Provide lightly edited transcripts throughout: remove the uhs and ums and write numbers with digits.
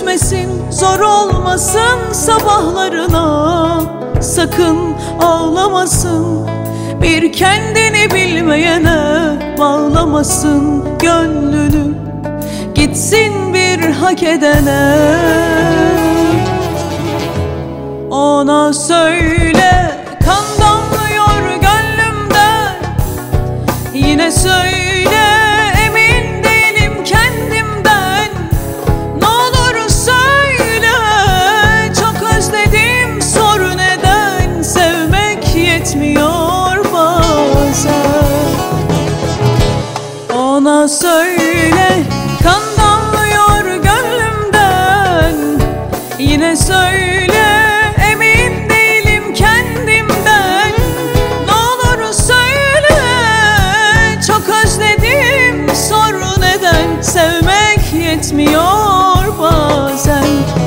üşütmesin, zor olmasın sabahlarına. Sakın ağlamasın, bir kendini bilmeyene bağlamasın gönlünü, gitsin bir hak edene. Ona söyle, kan damlıyor gönlümden. Yine söyle, emin değilim kendimden. Ne olur söyle, çok özledim, sor neden. Sevmek yetmiyor bazen. Ona söyle, kan damlıyor gönlümden. Yine söyle, emin değilim kendimden. Ne olur söyle, çok özledim, sor neden. Sevmek yetmiyor bazen.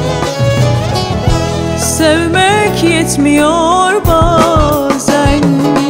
Sevmek yetmiyor bazen.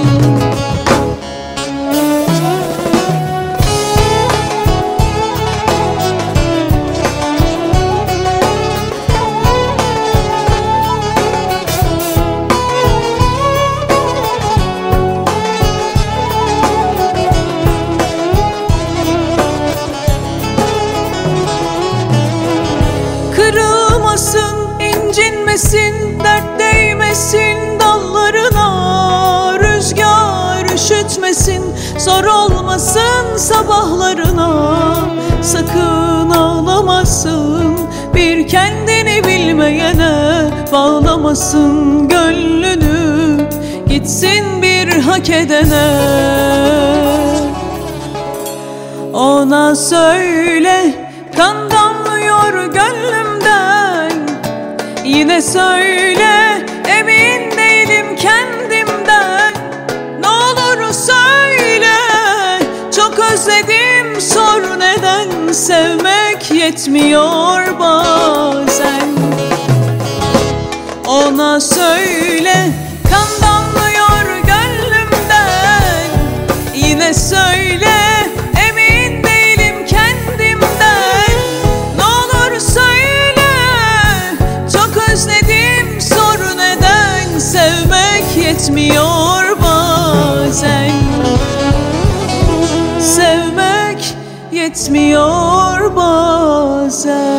Kırılmasın, incinmesin, dert değmesin dallarına. Rüzgar üşütmesin, zor olmasın sabahlarına. Sakın ağlamasın, bir kendini bilmeyene bağlamasın gönlünü, gitsin bir hak edene. Ona söyle, kan damlıyor gönlümden. Yine söyle, emin değilim kendimden. Ne olur söyle, çok özledim, sor neden. Sevmek yetmiyor bazen. Ona söyle, kan damlıyor gönlümden. Yine söyle, emin değilim kendimden. Ne olur söyle, çok özledim, sor neden. Sevmek yetmiyor bazen. Sevmek yetmiyor bazen.